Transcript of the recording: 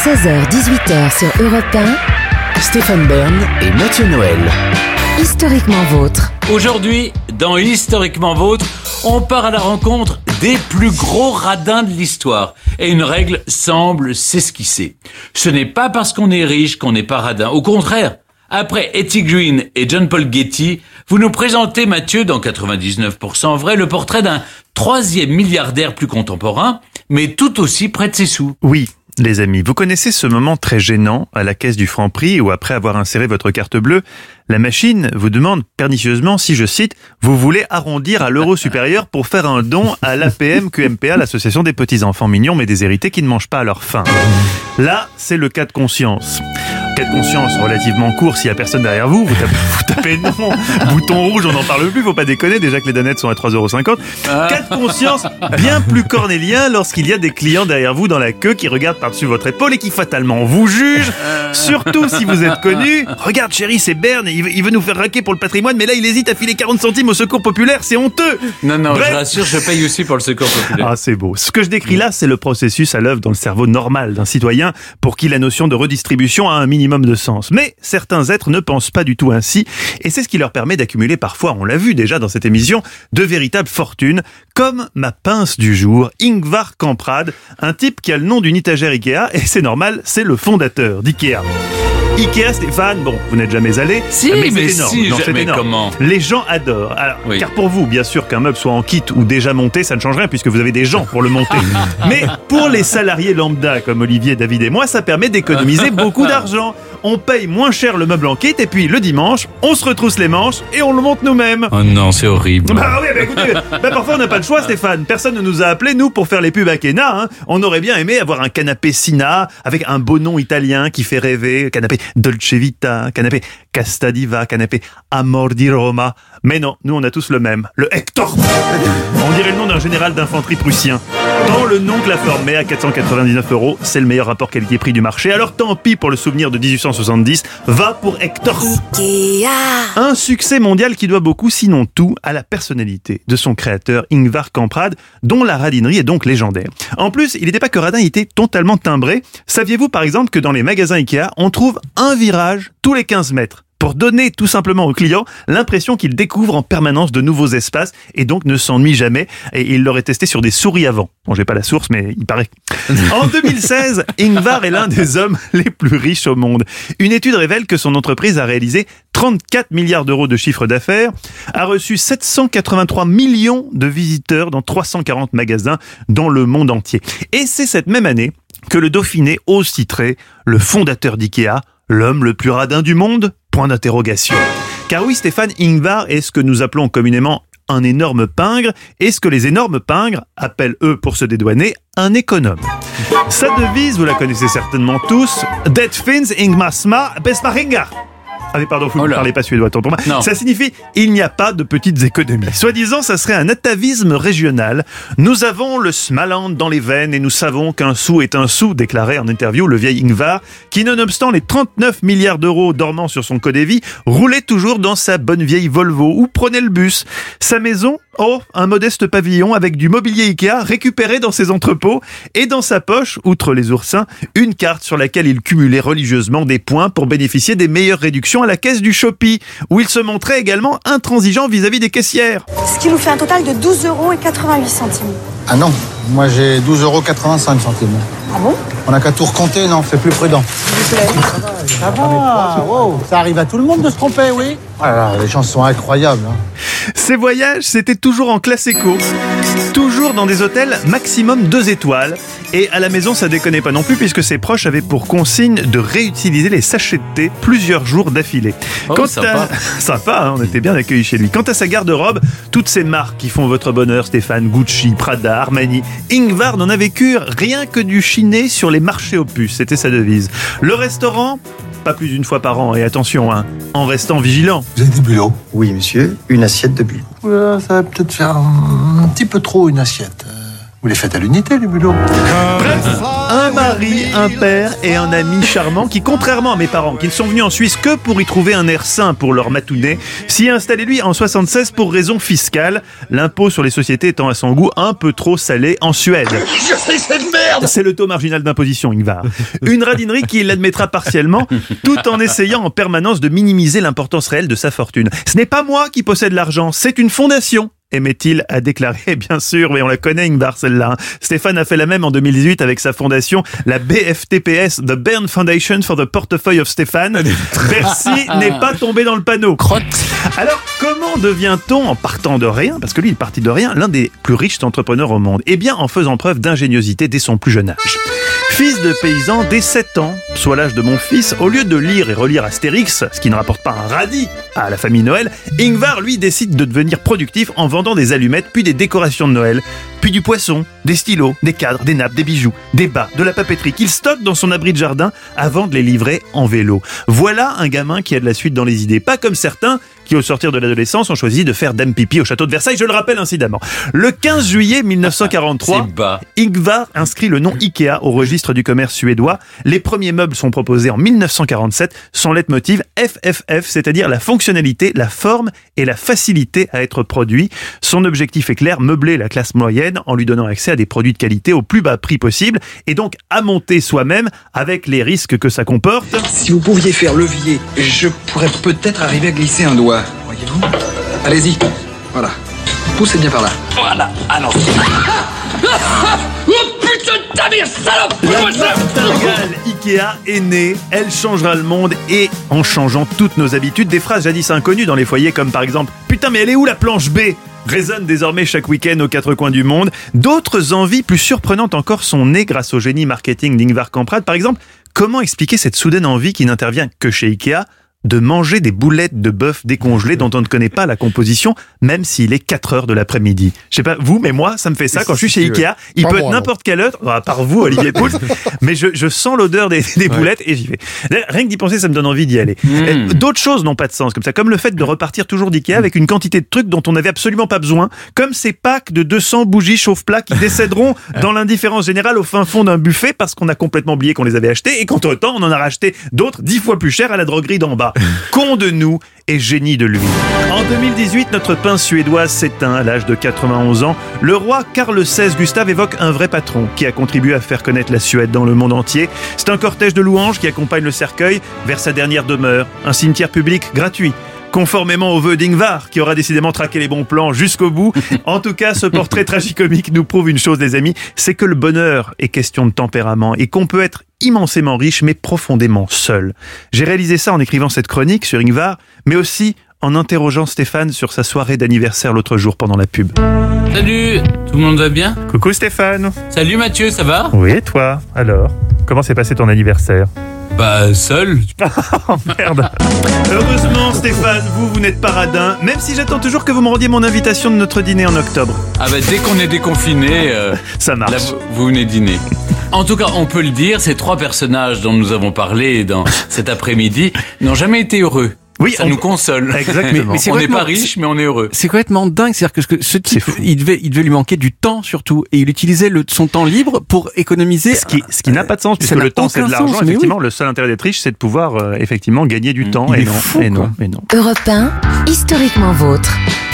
16h-18h sur Europe 1, Stéphane Bern et Mathieu Noël. Historiquement vôtre. Aujourd'hui, dans Historiquement Vôtre, on part à la rencontre des plus gros radins de l'histoire. Et une règle semble s'esquisser. Ce n'est pas parce qu'on est riche qu'on n'est pas radin. Au contraire, après Etty Green et John Paul Getty, vous nous présentez, Mathieu, dans 99% vrai, le portrait d'un troisième milliardaire plus contemporain, mais tout aussi près de ses sous. Oui, les amis, vous connaissez ce moment très gênant à la caisse du Franprix où après avoir inséré votre carte bleue, la machine vous demande pernicieusement si, je cite, vous voulez arrondir à l'euro supérieur pour faire un don à l'APM-QMPA, l'association des petits-enfants mignons mais déshérités qui ne mangent pas à leur faim. Là, c'est le cas de conscience. Cas de conscience relativement court s'il n'y a personne derrière vous, vous tapez non, bouton rouge, on n'en parle plus, faut pas déconner, déjà que les donettes sont à 3,50 €. Cas de conscience bien plus cornélien lorsqu'il y a des clients derrière vous dans la queue qui regardent par-dessus votre épaule et qui fatalement vous jugent, surtout si vous êtes connu. Regarde chérie, c'est Bern, il veut nous faire raquer pour le patrimoine, mais là il hésite à filer 40 centimes au secours populaire, c'est honteux. Non, Bref. je rassure, je paye aussi pour le secours populaire. Ah, c'est beau. Ce que je décris là, c'est le processus à l'œuvre dans le cerveau normal d'un citoyen pour qui la notion de redistribution a un minimum de sens. Mais certains êtres ne pensent pas du tout ainsi, et c'est ce qui leur permet d'accumuler parfois, on l'a vu déjà dans cette émission, de véritables fortunes, comme ma pince du jour, Ingvar Kamprad, un type qui a le nom d'une étagère Ikea, et c'est normal, c'est le fondateur d'Ikea. Ikea, Stéphane, bon, vous n'êtes jamais allé. Si, mais mais c'est énorme. si, Non, c'est mais énorme. comment ? Les gens adorent. Alors, Oui. car pour vous, bien sûr, qu'un meuble soit en kit ou déjà monté, ça ne change rien puisque vous avez des gens pour le monter. Mais pour les salariés lambda comme Olivier, David et moi, ça permet d'économiser beaucoup d'argent. On paye moins cher le meuble en kit et puis le dimanche, on se retrousse les manches et on le monte nous-mêmes. Oh non, c'est horrible. Bah oui, bah écoutez, parfois on n'a pas le choix, Stéphane. Personne ne nous a appelés, nous, pour faire les pubs à Kena. Hein. On aurait bien aimé avoir un canapé Sina avec un beau nom italien qui fait rêver. Canapé Dolce Vita, canapé Casta Diva, canapé Amor di Roma. Mais non, nous on a tous le même, le Hector. On dirait le nom d'un général d'infanterie prussien. Tant le nom que la forme, mais à 499 €, c'est le meilleur rapport qualité-prix du marché. Alors tant pis pour le souvenir de 1870, va pour Hector. Ikea. Un succès mondial qui doit beaucoup, sinon tout, à la personnalité de son créateur Ingvar Kamprad, dont la radinerie est donc légendaire. En plus, il n'était pas que radin, il était totalement timbré. Saviez-vous par exemple que dans les magasins Ikea, on trouve un virage tous les 15 mètres pour donner tout simplement aux clients l'impression qu'ils découvrent en permanence de nouveaux espaces et donc ne s'ennuient jamais. Et il l'aurait testé sur des souris avant. Bon, j'ai pas la source, mais il paraît. En 2016, Ingvar est l'un des hommes les plus riches au monde. Une étude révèle que son entreprise a réalisé 34 milliards € de chiffre d'affaires, a reçu 783 millions de visiteurs dans 340 magasins dans le monde entier. Et c'est cette même année que le Dauphiné ose titrer le fondateur d'Ikea, l'homme le plus radin du monde ? Point d'interrogation. Car oui, Stéphane, Ingvar est ce que nous appelons communément un énorme pingre, et ce que les énormes pingres appellent, eux, pour se dédouaner, un économe. Sa devise, vous la connaissez certainement tous, Det finns Ingmar Smart Besparingar. Ah mais pardon, vous ne parlez pas suédois, tant pour moi. Non. Ça signifie « il n'y a pas de petites économies ». Soi-disant, ça serait un atavisme régional. Nous avons le Smaland dans les veines et nous savons qu'un sou est un sou, déclarait en interview le vieil Ingvar, qui nonobstant les 39 milliards d'euros dormant sur son code-vie, roulait toujours dans sa bonne vieille Volvo ou prenait le bus. Sa maison, un modeste pavillon avec du mobilier Ikea récupéré dans ses entrepôts et dans sa poche, outre les oursins, une carte sur laquelle il cumulait religieusement des points pour bénéficier des meilleures réductions à la caisse du Shopee, où il se montrait également intransigeant vis-à-vis des caissières. Ce qui nous fait un total de 12,88 €. Ah non, moi j'ai 12,85 €. Ah bon? On n'a qu'à tout recompter, non, c'est plus prudent. Ça va, wow, ça arrive à tout le monde de se tromper, oui. Ah là, les chances sont incroyables. Hein. Ces voyages, c'était toujours en classe éco, toujours dans des hôtels maximum 2 étoiles. Et à la maison, ça déconnait pas non plus, puisque ses proches avaient pour consigne de réutiliser les sachets de thé plusieurs jours d'affilée. Sympa. Sympa, hein, on était bien accueillis chez lui. Quant à sa garde-robe, toutes ces marques qui font votre bonheur, Stéphane, Gucci, Prada, Armani, Ingvar n'en avait que rien que du chiné sur les marchés aux puces, c'était sa devise. Le restaurant, pas plus d'une fois par an, et attention, hein, en restant vigilant. Vous avez des bulots? Oui, monsieur, une assiette de bulot. Ça va peut-être faire un petit peu trop, une assiette. Vous les faites à l'unité, les mulots. Un mari, un père et un ami charmant qui, contrairement à mes parents, qui ne sont venus en Suisse que pour y trouver un air sain pour leur matounet, s'y est installé lui en 76 pour raison fiscale, l'impôt sur les sociétés étant à son goût un peu trop salé en Suède. Je sais cette merde. C'est le taux marginal d'imposition, Ingvar. Une radinerie qu'il admettra partiellement, tout en essayant en permanence de minimiser l'importance réelle de sa fortune. Ce n'est pas moi qui possède l'argent, c'est une fondation. Aimait-il à déclarer, bien sûr, mais on la connaît, Ingvar, celle-là. Stéphane a fait la même en 2018 avec sa fondation, la BFTPS, The Bern Foundation for the Portefeuille of Stéphane. Bercy n'est pas tombé dans le panneau. Crotte. Alors, comment devient-on, en partant de rien, parce que lui, il est parti de rien, l'un des plus riches entrepreneurs au monde? Eh bien, en faisant preuve d'ingéniosité dès son plus jeune âge. Fils de paysan, dès 7 ans, soit l'âge de mon fils, au lieu de lire et relire Astérix, ce qui ne rapporte pas un radis à la famille Noël, Ingvar, lui, décide de devenir productif en vendant des allumettes, puis des décorations de Noël, puis du poisson, des stylos, des cadres, des nappes, des bijoux, des bas, de la papeterie qu'il stocke dans son abri de jardin avant de les livrer en vélo. Voilà un gamin qui a de la suite dans les idées, pas comme certains qui, au sortir de l'adolescence, ont choisi de faire dame pipi au château de Versailles, je le rappelle incidemment. Le 15 juillet 1943, Ingvar inscrit le nom Ikea au registre du commerce suédois. Les premiers meubles sont proposés en 1947, son leitmotiv FFF, c'est-à-dire la fonctionnalité, la forme et la facilité à être produit. Son objectif est clair, meubler la classe moyenne en lui donnant accès à des produits de qualité au plus bas prix possible et donc à monter soi-même avec les risques que ça comporte. Si vous pouviez faire levier, je pourrais peut-être arriver à glisser un doigt. Voyez-vous ? Allez-y. Voilà. Poussez bien par là. Voilà. Alors. Oh putain de ta mère, salope ! La martingale Ikea est née, elle changera le monde et en changeant toutes nos habitudes, des phrases jadis inconnues dans les foyers comme par exemple « Putain mais elle est où la planche B ?» résonnent désormais chaque week-end aux quatre coins du monde. D'autres envies plus surprenantes encore sont nées grâce au génie marketing d'Ingvar Kamprad. Par exemple, comment expliquer cette soudaine envie qui n'intervient que chez Ikea de manger des boulettes de bœuf décongelées dont on ne connaît pas la composition, même s'il est 4 heures de l'après-midi. Je sais pas vous, mais moi, ça me fait ça quand je suis chez Ikea. Il peut être n'importe quelle heure, à part vous, Olivier Pouls, mais je sens l'odeur des boulettes et j'y vais. Rien que d'y penser, ça me donne envie d'y aller. D'autres choses n'ont pas de sens, comme ça, comme le fait de repartir toujours d'Ikea avec une quantité de trucs dont on n'avait absolument pas besoin, comme ces packs de 200 bougies chauffe-plat qui décéderont dans l'indifférence générale au fin fond d'un buffet parce qu'on a complètement oublié qu'on les avait achetés et qu'entre-temps, on en a racheté d'autres 10 fois plus chers à la droguerie d'en bas. Con de nous et génie de lui. En 2018, notre prince suédois s'éteint à l'âge de 91 ans. Le roi Carl XVI Gustave évoque un vrai patron qui a contribué à faire connaître la Suède dans le monde entier. C'est un cortège de louanges qui accompagne le cercueil vers sa dernière demeure, un cimetière public gratuit. Conformément aux vœux d'Ingvar, qui aura décidément traqué les bons plans jusqu'au bout. En tout cas, ce portrait tragicomique nous prouve une chose, les amis, c'est que le bonheur est question de tempérament et qu'on peut être immensément riche, mais profondément seul. J'ai réalisé ça en écrivant cette chronique sur Ingvar, mais aussi en interrogeant Stéphane sur sa soirée d'anniversaire l'autre jour pendant la pub. Salut, tout le monde va bien ? Coucou Stéphane. Salut Mathieu, ça va ? Oui, et toi ? Alors, comment s'est passé ton anniversaire ? Bah, seul. Oh merde. Heureusement Stéphane, vous n'êtes pas radin, même si j'attends toujours que vous me rendiez mon invitation de notre dîner en octobre. Ah bah dès qu'on est déconfiné, ça marche. Là, vous venez dîner. En tout cas, on peut le dire, ces 3 personnages dont nous avons parlé dans cet après-midi n'ont jamais été heureux. Oui, ça nous console. Exactement. Mais on n'est pas riche, mais on est heureux. C'est complètement dingue. C'est-à-dire que ce type, il devait lui manquer du temps surtout, et il utilisait son temps libre pour économiser. Ce qui n'a pas de sens, puisque le temps c'est de l'argent. Sens, effectivement, oui. Le seul intérêt d'être riche, c'est de pouvoir effectivement gagner du temps. Il est fou, et non. Europe 1, historiquement vôtre.